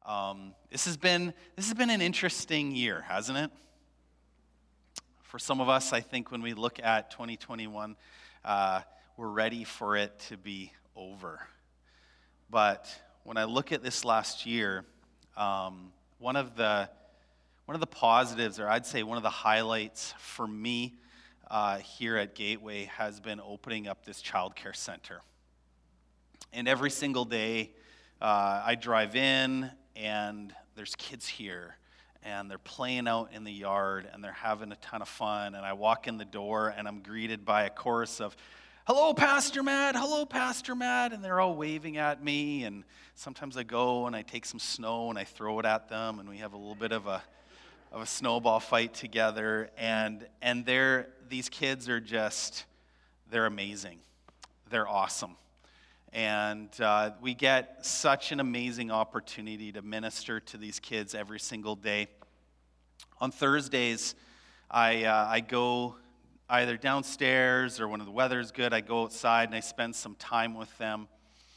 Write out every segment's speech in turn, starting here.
This has been an interesting year, hasn't it? For some of us, I think when we look at 2021, we're ready for it to be over. But when I look at this last year, one of the positives, or I'd say one of the highlights for me here at Gateway has been opening up this childcare center. And every single day, I drive in, and there's kids here, and they're playing out in the yard, and they're having a ton of fun. And I walk in the door, and I'm greeted by a chorus of, "Hello, Pastor Matt, hello, Pastor Matt," and they're all waving at me. And sometimes I go and I take some snow and I throw it at them, and we have a little bit of a snowball fight together. And these kids are they're amazing. They're awesome. And we get such an amazing opportunity to minister to these kids every single day. On Thursdays, I go either downstairs, or when the weather's good, I go outside and I spend some time with them.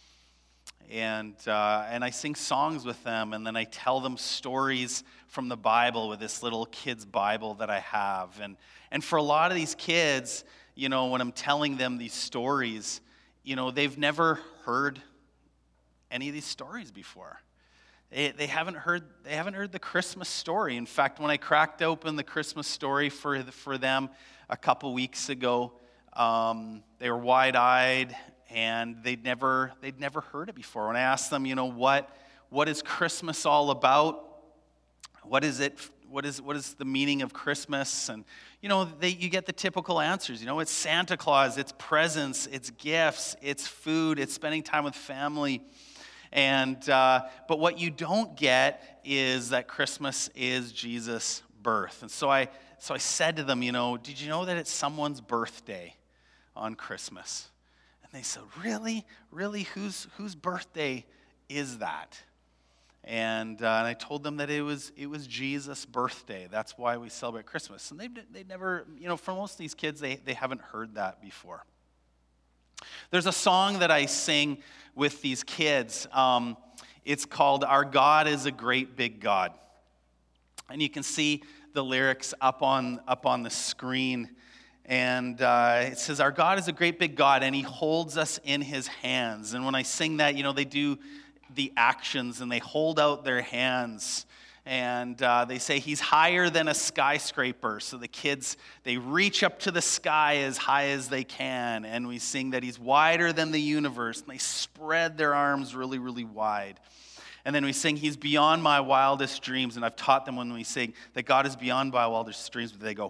And I sing songs with them, and then I tell them stories from the Bible with this little kid's Bible that I have. And for a lot of these kids, when I'm telling them these stories, they've never heard any of these stories before. They haven't heard the Christmas story. In fact, when I cracked open the Christmas story for them a couple weeks ago, they were wide-eyed, and they'd never heard it before. When I asked them, what is Christmas all about? What is it? What is the meaning of Christmas? And you get the typical answers. It's Santa Claus, it's presents, it's gifts, it's food, it's spending time with family. And but what you don't get is that Christmas is Jesus' birth. And so I said to them, did you know that it's someone's birthday on Christmas? And they said, really, whose birthday is that? And I told them that it was Jesus' birthday. That's why we celebrate Christmas. And they never, for most of these kids, they haven't heard that before. There's a song that I sing with these kids. It's called "Our God is a Great Big God," and you can see the lyrics up on the screen. And it says, "Our God is a great big God, and He holds us in His hands." And when I sing that, they do the actions, and they hold out their hands, and they say He's higher than a skyscraper. So the kids, they reach up to the sky as high as they can, and we sing that He's wider than the universe, and they spread their arms really, really wide. And then we sing He's beyond my wildest dreams, and I've taught them when we sing that God is beyond my wildest dreams, but they go,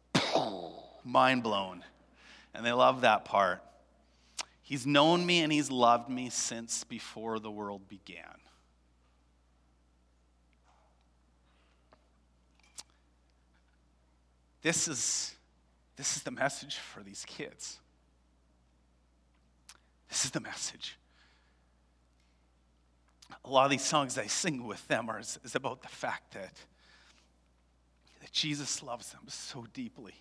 mind blown, and they love that part. He's known me and He's loved me since before the world began. This is the message for these kids. This is the message. A lot of these songs I sing with them is about the fact that Jesus loves them so deeply.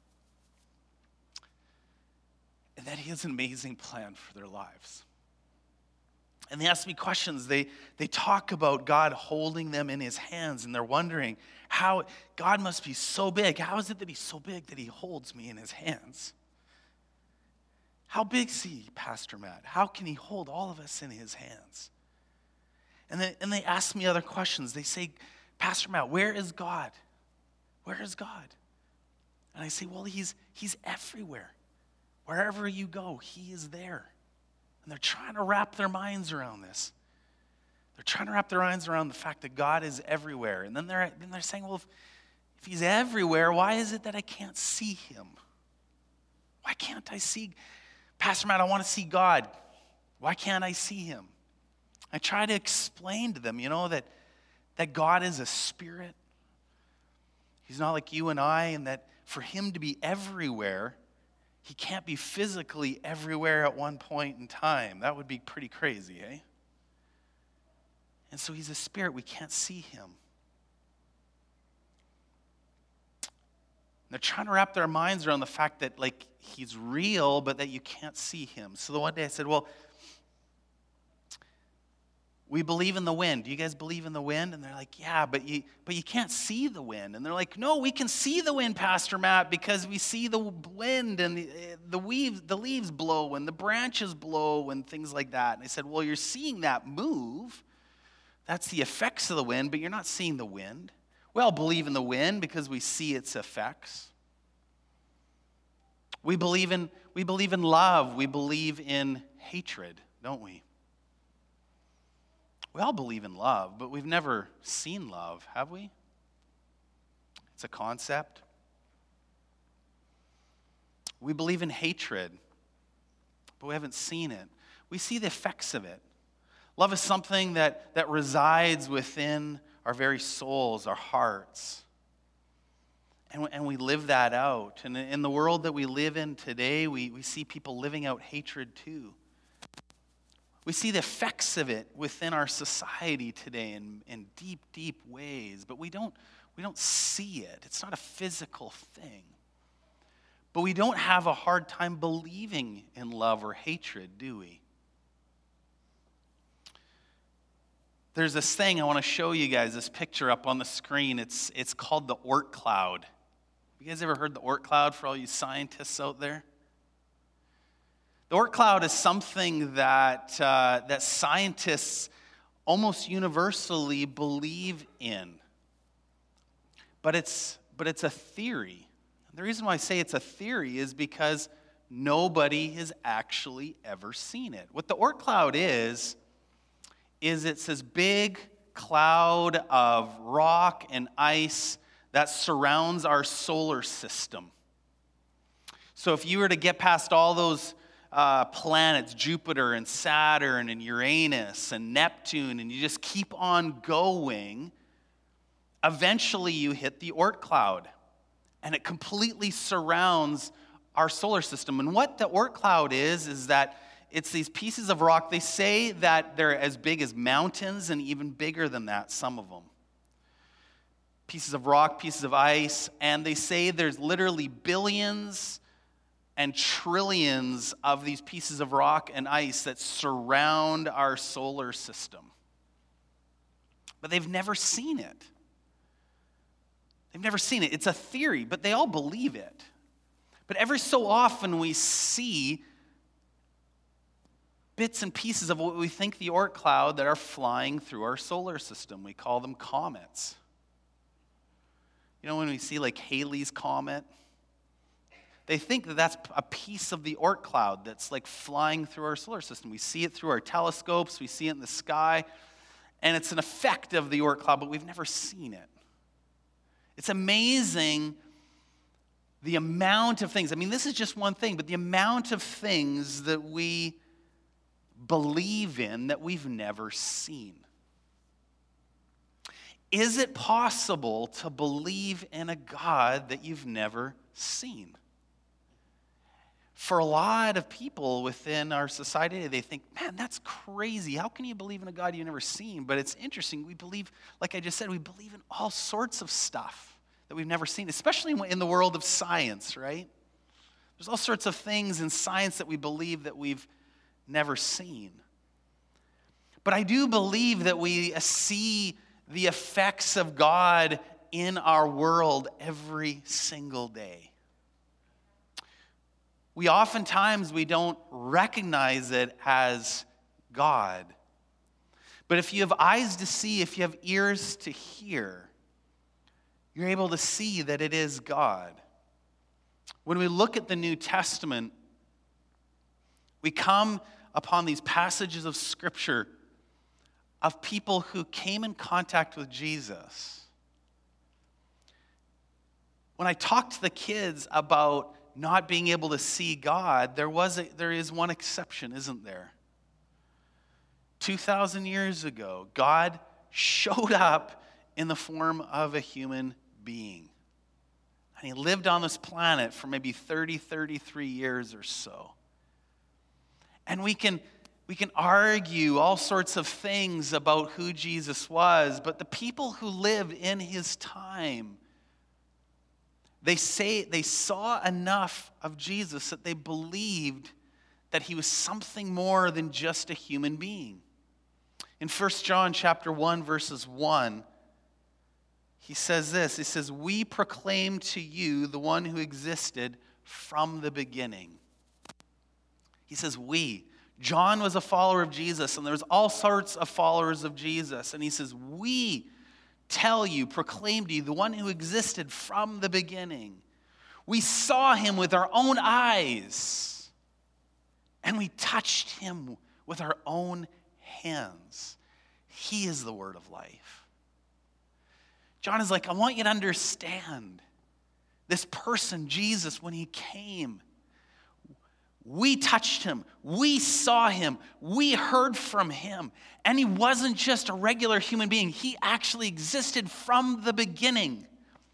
And that He has an amazing plan for their lives. And they ask me questions. They talk about God holding them in His hands, and they're wondering how God must be so big. How is it that He's so big that He holds me in His hands? How big is He, Pastor Matt? How can He hold all of us in His hands? And they ask me other questions. They say, "Pastor Matt, where is God? Where is God?" And I say, well, He's everywhere. Wherever you go, He is there. And they're trying to wrap their minds around this. They're trying to wrap their minds around the fact that God is everywhere. And then they're saying, well, if He's everywhere, why is it that I can't see Him? Why can't I see? Pastor Matt, I want to see God. Why can't I see Him? I try to explain to them, that God is a spirit. He's not like you and I, and that for Him to be everywhere, He can't be physically everywhere at one point in time. That would be pretty crazy, eh? And so He's a spirit. We can't see Him. They're trying to wrap their minds around the fact that, He's real, but that you can't see Him. So the one day I said, well, We believe in the wind. Do you guys believe in the wind? And they're like, yeah, but you can't see the wind. And they're like, no, we can see the wind, Pastor Matt, because we see the wind and the leaves blow and the branches blow and things like that. And I said, well, you're seeing that move. That's the effects of the wind, but you're not seeing the wind. We all believe in the wind because we see its effects. We believe in love. We believe in hatred, don't we? We all believe in love, but we've never seen love, have we? It's a concept. We believe in hatred, but we haven't seen it. We see the effects of it. Love is something that resides within our very souls, our hearts. And we live that out. And in the world that we live in today, we see people living out hatred too. We see the effects of it within our society today in deep, deep ways, but we don't see it. It's not a physical thing. But we don't have a hard time believing in love or hatred, do we? There's this thing I want to show you guys, this picture up on the screen. It's called the Oort cloud. You guys ever heard the Oort cloud for all you scientists out there? The Oort cloud is something that scientists almost universally believe in. But it's a theory. The reason why I say it's a theory is because nobody has actually ever seen it. What the Oort cloud is it's this big cloud of rock and ice that surrounds our solar system. So if you were to get past all those planets, Jupiter and Saturn and Uranus and Neptune, and you just keep on going, eventually you hit the Oort cloud, and it completely surrounds our solar system. And what the Oort cloud is that it's these pieces of rock. They say that they're as big as mountains and even bigger than that, some of them. Pieces of rock, pieces of ice, and they say there's literally billions and trillions of these pieces of rock and ice that surround our solar system. But they've never seen it. They've never seen it. It's a theory, but they all believe it. But every so often we see bits and pieces of what we think the Oort cloud that are flying through our solar system. We call them comets. You know, when we see like Halley's Comet, they think that that's a piece of the Oort cloud that's like flying through our solar system. We see it through our telescopes, we see it in the sky, and it's an effect of the Oort cloud, but we've never seen it. It's amazing the amount of things. I mean, this is just one thing, but the amount of things that we believe in that we've never seen. Is it possible to believe in a God that you've never seen? For a lot of people within our society, they think, man, that's crazy. How can you believe in a God you've never seen? But it's interesting. We believe, like I just said, we believe in all sorts of stuff that we've never seen, especially in the world of science, right? There's all sorts of things in science that we believe that we've never seen. But I do believe that we see the effects of God in our world every single day. We oftentimes don't recognize it as God. But if you have eyes to see, if you have ears to hear, you're able to see that it is God. When we look at the New Testament, we come upon these passages of Scripture of people who came in contact with Jesus. When I talked to the kids about not being able to see God, there is one exception, isn't there? 2,000 years ago, God showed up in the form of a human being. And he lived on this planet for maybe 33 years or so. And we can argue all sorts of things about who Jesus was, but the people who lived in his time, they say they saw enough of Jesus that they believed that he was something more than just a human being. In 1 John chapter 1, verses 1, he says this. He says, we proclaim to you the one who existed from the beginning. He says, we. John was a follower of Jesus, and there's all sorts of followers of Jesus. And he says, we tell you, proclaim to you, the one who existed from the beginning. We saw him with our own eyes, and we touched him with our own hands. He is the word of life. John is like, I want you to understand this person, Jesus, when he came. We touched him. We saw him. We heard from him. And he wasn't just a regular human being. He actually existed from the beginning.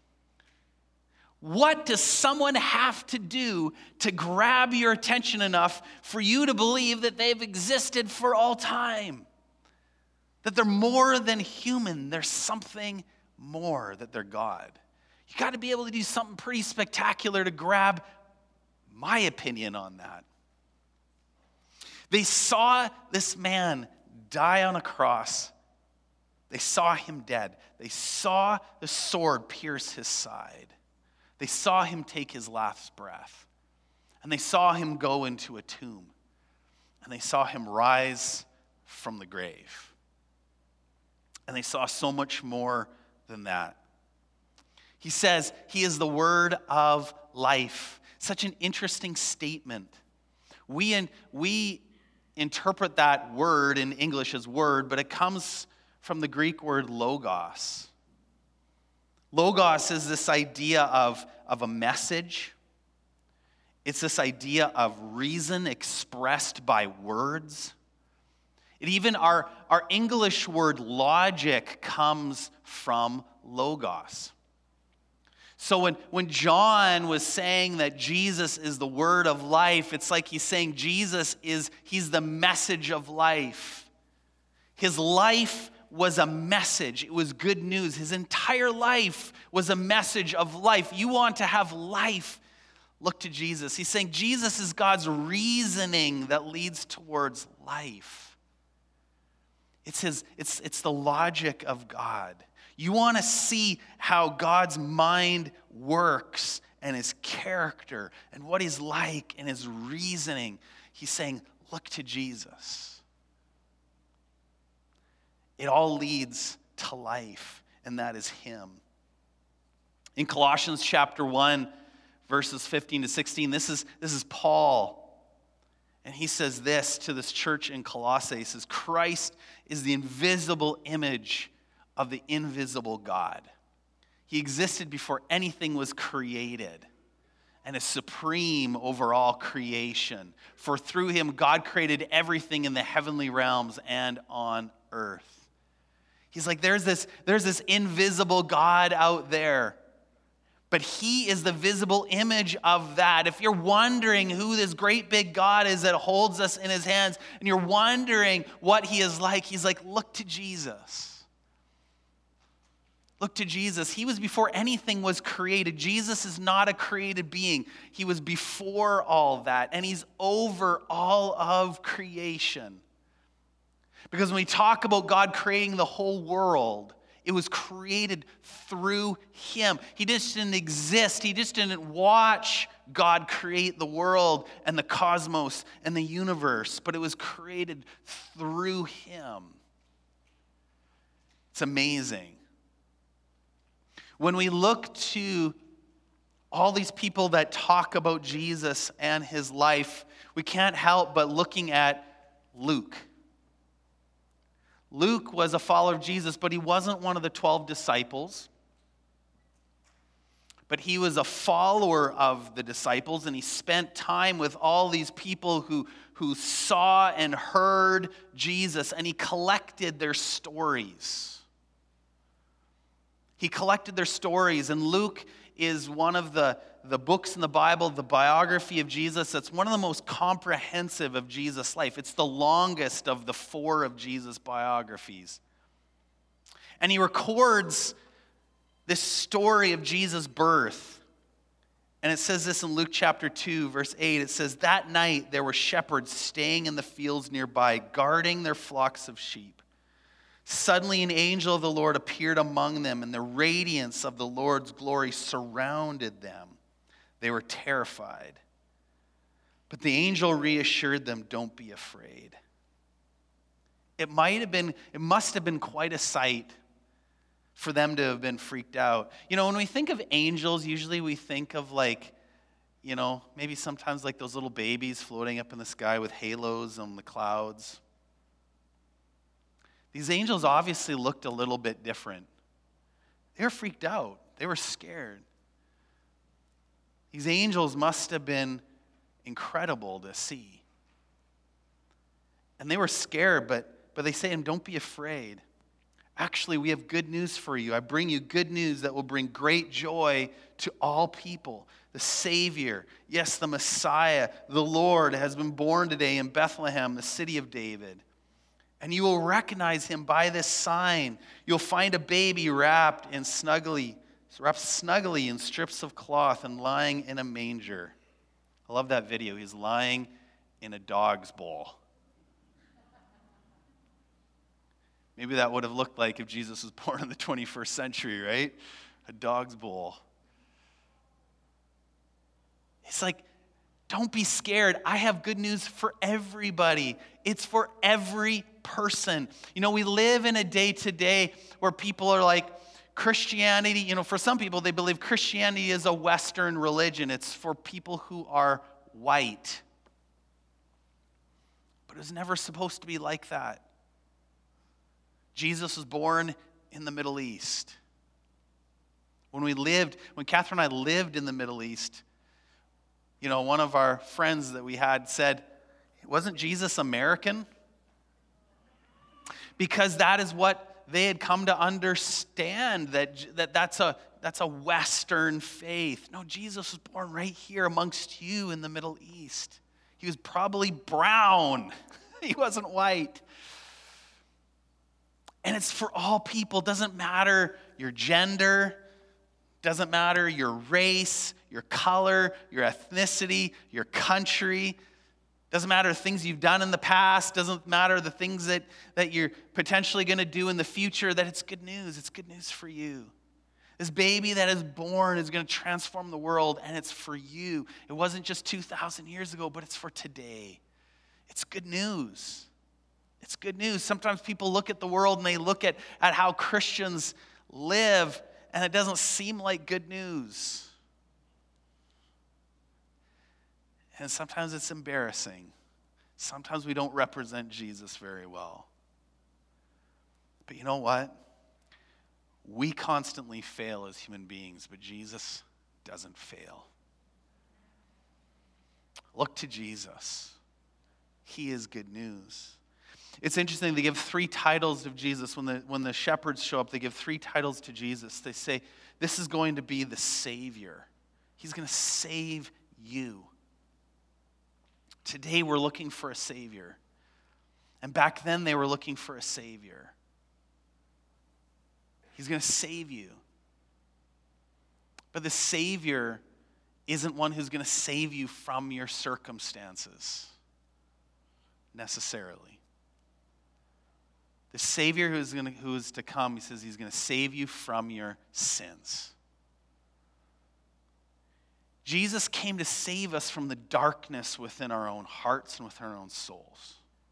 What does someone have to do to grab your attention enough for you to believe that they've existed for all time? That they're more than human. There's something more, that they're God. You got to be able to do something pretty spectacular to grab my opinion on that. They saw this man die on a cross. They saw him dead. They saw the sword pierce his side. They saw him take his last breath. And they saw him go into a tomb. And they saw him rise from the grave. And they saw so much more than that. He says he is the word of life. Such an interesting statement. We interpret that word in English as word, but it comes from the Greek word logos. Logos is this idea of a message. It's this idea of reason expressed by words. It even, our English word logic comes from logos. So when John was saying that Jesus is the word of life, it's like he's saying he's the message of life. His life was a message. It was good news. His entire life was a message of life. You want to have life? Look to Jesus. He's saying Jesus is God's reasoning that leads towards life. It's the logic of God. You want to see how God's mind works and his character and what he's like and his reasoning. He's saying, look to Jesus. It all leads to life, and that is him. In Colossians chapter 1, verses 15 to 16, this is Paul. And he says this to this church in Colossae. He says, Christ is the invisible image of the invisible God. He existed before anything was created and is supreme over all creation. For through him, God created everything in the heavenly realms and on earth. He's like, there's this invisible God out there. But he is the visible image of that. If you're wondering who this great big God is that holds us in his hands, and you're wondering what he is like, he's like, look to Jesus. Look to Jesus. He was before anything was created. Jesus is not a created being. He was before all that, and he's over all of creation. Because when we talk about God creating the whole world, it was created through him. He just didn't exist. He just didn't watch God create the world and the cosmos and the universe, but it was created through him. It's amazing. When we look to all these people that talk about Jesus and his life, we can't help but looking at Luke. Luke was a follower of Jesus, but he wasn't one of the 12 disciples. But he was a follower of the disciples, and he spent time with all these people who saw and heard Jesus, and he collected their stories. He collected their stories, and Luke is one of the books in the Bible, the biography of Jesus, that's one of the most comprehensive of Jesus' life. It's the longest of the 4 of Jesus' biographies. And he records this story of Jesus' birth. And it says this in Luke chapter 2, verse 8. It says, that night there were shepherds staying in the fields nearby, guarding their flocks of sheep. Suddenly an angel of the Lord appeared among them, and the radiance of the Lord's glory surrounded them. They were terrified. But the angel reassured them, "Don't be afraid." It must have been quite a sight for them to have been freaked out. When we think of angels, usually we think of maybe sometimes like those little babies floating up in the sky with halos on the clouds. These angels obviously looked a little bit different. They were freaked out. They were scared. These angels must have been incredible to see. And they were scared, but they say to him, "Don't be afraid. Actually, we have good news for you. I bring you good news that will bring great joy to all people. The Savior, yes, the Messiah, the Lord, has been born today in Bethlehem, the city of David. And you will recognize him by this sign. You'll find a baby wrapped snugly in strips of cloth and lying in a manger." I love that video. He's lying in a dog's bowl. Maybe that would have looked like if Jesus was born in the 21st century, right? A dog's bowl. It's like, don't be scared. I have good news for everybody. It's for every person. We live in a day today where people are like, Christianity, for some people, they believe Christianity is a Western religion. It's for people who are white. But it was never supposed to be like that. Jesus was born in the Middle East. When Catherine and I lived in the Middle East, one of our friends that we had said, "Wasn't Jesus American?" Because that is what they had come to understand, that's a Western faith. No, Jesus was born right here amongst you in the Middle East. He was probably brown. He wasn't white. And it's for all people. Doesn't matter your gender, doesn't matter your race, your color, your ethnicity, your country. Doesn't matter the things you've done in the past. Doesn't matter the things that you're potentially going to do in the future. That it's good news. It's good news for you. This baby that is born is going to transform the world, and it's for you. It wasn't just 2,000 years ago, but it's for today. It's good news. It's good news. Sometimes people look at the world and they look at how Christians live, and it doesn't seem like good news. And sometimes it's embarrassing. Sometimes we don't represent Jesus very well. But you know what? We constantly fail as human beings, but Jesus doesn't fail. Look to Jesus. He is good news. It's interesting, they give 3 titles of Jesus. When the shepherds show up, they give 3 titles to Jesus. They say, this is going to be the Savior. He's going to save you. Today we're looking for a Savior. And back then they were looking for a Savior. He's going to save you. But the Savior isn't one who's going to save you from your circumstances, necessarily. The Savior who is to come, he says he's going to save you from your sins. Jesus came to save us from the darkness within our own hearts and within our own souls.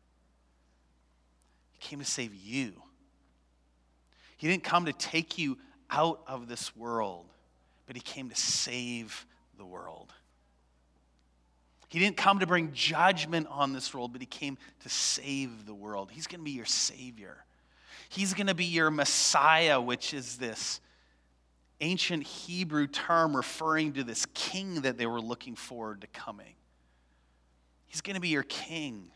He came to save you. He didn't come to take you out of this world, but he came to save the world. He didn't come to bring judgment on this world, but he came to save the world. He's going to be your Savior. He's going to be your Messiah, which is this ancient Hebrew term referring to this king that they were looking forward to coming. He's going to be your king.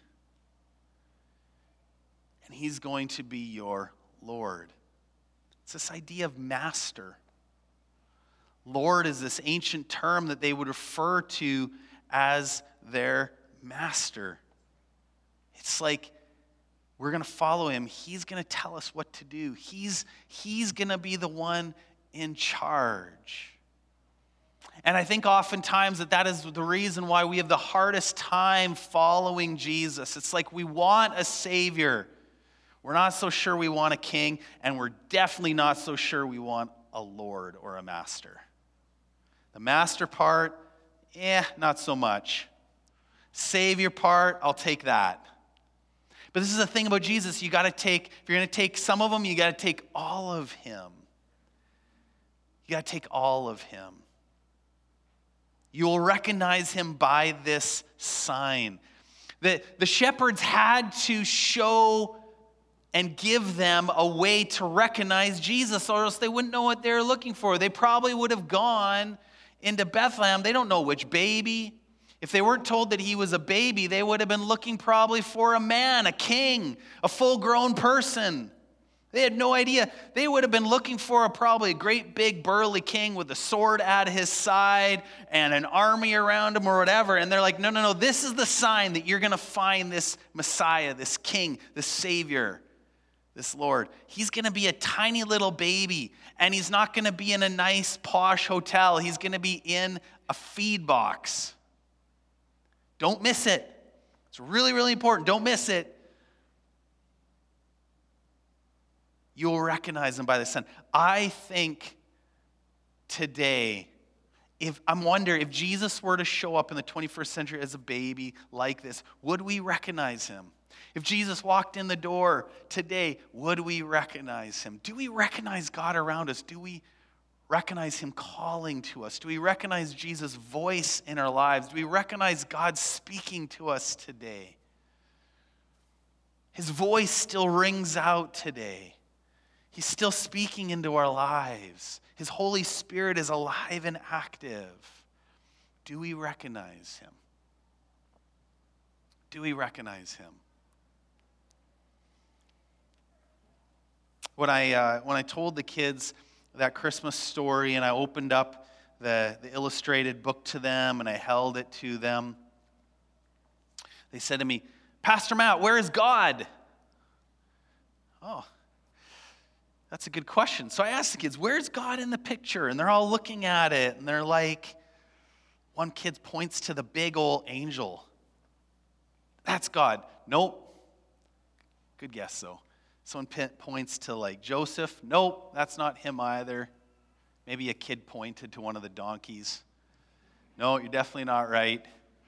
And he's going to be your Lord. It's this idea of master. Lord is this ancient term that they would refer to as their master. It's like we're going to follow him. He's going to tell us what to do. He's going to be the one in charge. And I think oftentimes that is the reason why we have the hardest time following Jesus. It's like we want a Savior. We're not so sure we want a king, and we're definitely not so sure we want a lord or a master. The master part, not so much. Savior part, I'll take that. But this is the thing about Jesus. You got to take, if you're going to take some of him, you got to take all of him. You got to take all of him. You will recognize him by this sign. The shepherds had to show and give them a way to recognize Jesus, or else they wouldn't know what they were looking for. They probably would have gone into Bethlehem. They don't know which baby. If they weren't told that he was a baby, they would have been looking probably for a man, a king, a full-grown person. They had no idea. They would have been looking for probably a great big burly king with a sword at his side and an army around him or whatever. And they're like, no, this is the sign that you're going to find this Messiah, this king, this Savior, this Lord. He's going to be a tiny little baby, and he's not going to be in a nice posh hotel. He's going to be in a feed box. Don't miss it. It's really, really important. Don't miss it. You'll recognize him by the sun. I think today, I'm wondering if Jesus were to show up in the 21st century as a baby like this, would we recognize him? If Jesus walked in the door today, would we recognize him? Do we recognize God around us? Do we recognize him calling to us? Do we recognize Jesus' voice in our lives? Do we recognize God speaking to us today? His voice still rings out today. He's still speaking into our lives. His Holy Spirit is alive and active. Do we recognize him? Do we recognize him? When I told the kids that Christmas story, and I opened up the illustrated book to them, and I held it to them, they said to me, "Pastor Matt, where is God?" Oh, that's a good question. So I asked the kids, "Where's God in the picture?" And they're all looking at it, and they're like, one kid points to the big old angel. "That's God." "Nope." Good guess, though. Someone points to like Joseph. "Nope, that's not him either." Maybe a kid pointed to one of the donkeys. "No, you're definitely not right."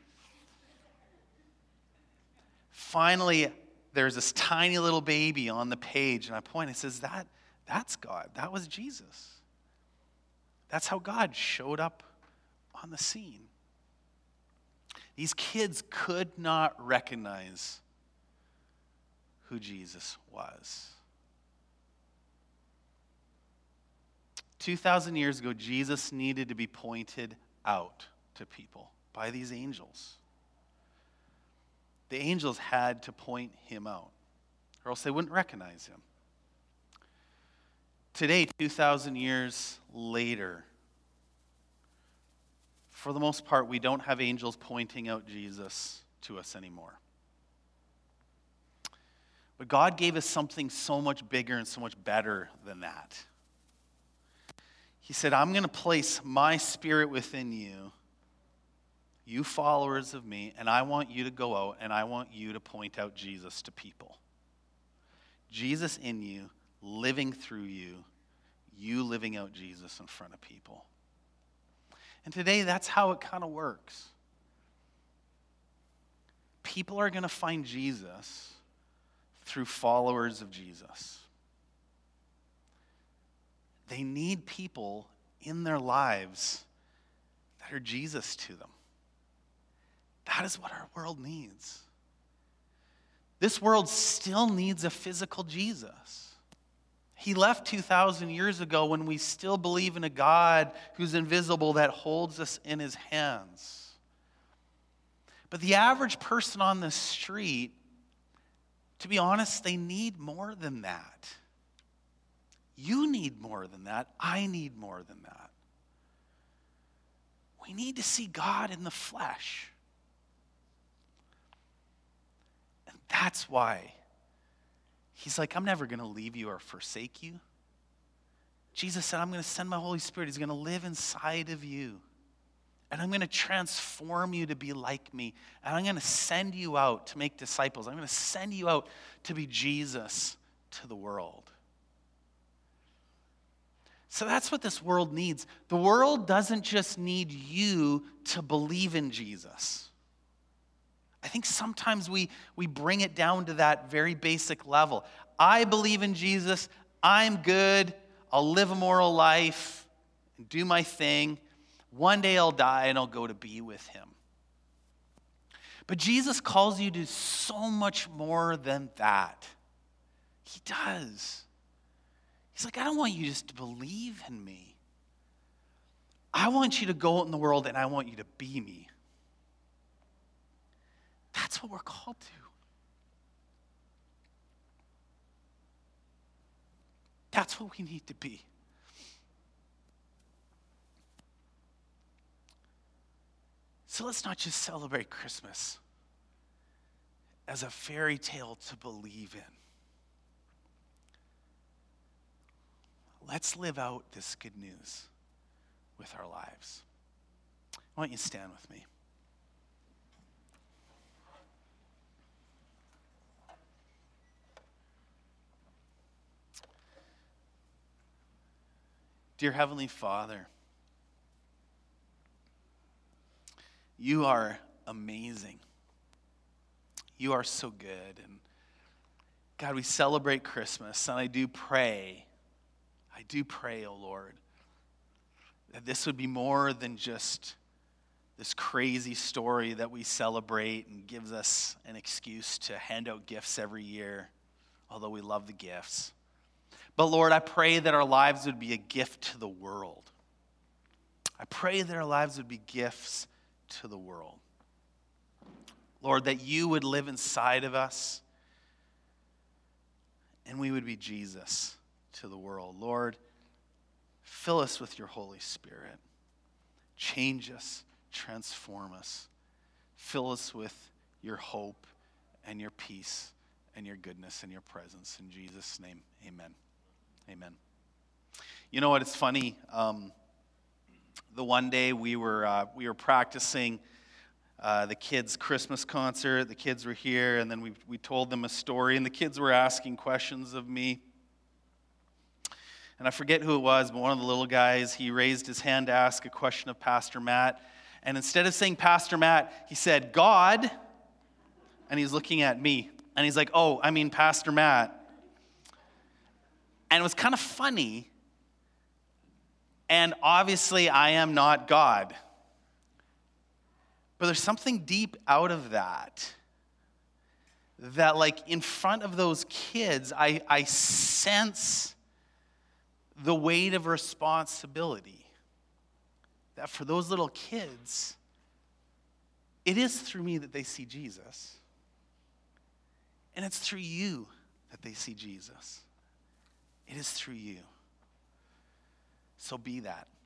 Finally, there's this tiny little baby on the page, and I point and it says, that's God. That was Jesus. That's how God showed up on the scene. These kids could not recognize who Jesus was. 2,000 years ago, Jesus needed to be pointed out to people by these angels. The angels had to point him out, or else they wouldn't recognize him. Today, 2,000 years later, for the most part, we don't have angels pointing out Jesus to us anymore. But God gave us something so much bigger and so much better than that. He said, "I'm going to place my spirit within you, you followers of me, and I want you to go out and I want you to point out Jesus to people. Jesus in you, living through you, you living out Jesus in front of people." And today, that's how it kind of works. People are going to find Jesus through followers of Jesus. They need people in their lives that are Jesus to them. That is what our world needs. This world still needs a physical Jesus. He left 2,000 years ago when we still believe in a God who's invisible that holds us in his hands. But the average person on the street, to be honest, they need more than that. You need more than that. I need more than that. We need to see God in the flesh. And that's why he's like, "I'm never going to leave you or forsake you." Jesus said, "I'm going to send my Holy Spirit. He's going to live inside of you. And I'm going to transform you to be like me. And I'm going to send you out to make disciples. I'm going to send you out to be Jesus to the world. So that's what this world needs. The world doesn't just need you to believe in Jesus. I think sometimes we bring it down to that very basic level. I believe in Jesus. I'm good. I'll live a moral life and do my thing. One day I'll die and I'll go to be with him. But Jesus calls you to so much more than that. He does. He's like, I don't want you just to believe in me. I want you to go out in the world and I want you to be me. That's what we're called to. That's what we need to be. So let's not just celebrate Christmas as a fairy tale to believe in. Let's live out this good news with our lives. Why don't you stand with me? Dear Heavenly Father, you are amazing. You are so good. And God, we celebrate Christmas, and I do pray, oh Lord, that this would be more than just this crazy story that we celebrate and gives us an excuse to hand out gifts every year, although we love the gifts. But Lord, I pray that our lives would be a gift to the world. I pray that our lives would be gifts to the world. Lord, that you would live inside of us and we would be Jesus to the world. Lord, fill us with your Holy Spirit. Change us, transform us. Fill us with your hope and your peace and your goodness and your presence. In Jesus' name, amen. Amen. You know what? It's funny. The one day we were practicing the kids' Christmas concert. The kids were here, and then we told them a story, and the kids were asking questions of me. And I forget who it was, but one of the little guys, he raised his hand to ask a question of Pastor Matt. And instead of saying Pastor Matt, he said, God. And he's looking at me. And he's like, oh, I mean Pastor Matt. And it was kind of funny. And obviously, I am not God. But there's something deep out of that like in front of those kids, I sense the weight of responsibility. That for those little kids, it is through me that they see Jesus. And it's through you that they see Jesus. It is through you. So be that.